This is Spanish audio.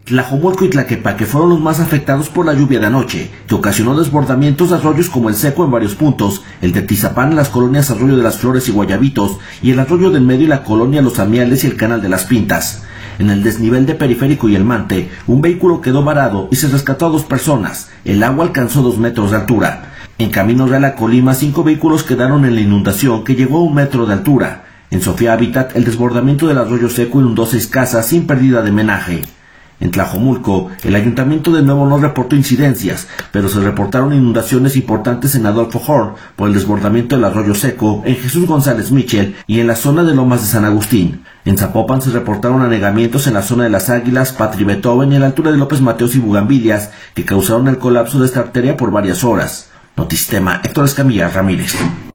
Tlajomulco y Tlaquepaque fueron los más afectados por la lluvia de anoche, que ocasionó desbordamientos de arroyos como el Seco en varios puntos, el de Tizapán en las colonias Arroyo de las Flores y Guayabitos, y el Arroyo del Medio y la colonia Los Amiales y el Canal de las Pintas. En el desnivel de Periférico y El Mante, un vehículo quedó varado y se rescató a 2 personas. El agua alcanzó 2 metros de altura. En Camino Real a Colima, 5 vehículos quedaron en la inundación que llegó a 1 metro de altura. En Sofía Hábitat, el desbordamiento del arroyo Seco inundó 6 casas sin pérdida de menaje. En Tlajomulco, el ayuntamiento de nuevo no reportó incidencias, pero se reportaron inundaciones importantes en Adolfo Horn por el desbordamiento del arroyo Seco, en Jesús González Michel y en la zona de Lomas de San Agustín. En Zapopan se reportaron anegamientos en la zona de Las Águilas, Patri Beethoven y a la altura de López Mateos y Bugambilias, que causaron el colapso de esta arteria por varias horas. Notistema, Héctor Escamilla Ramírez.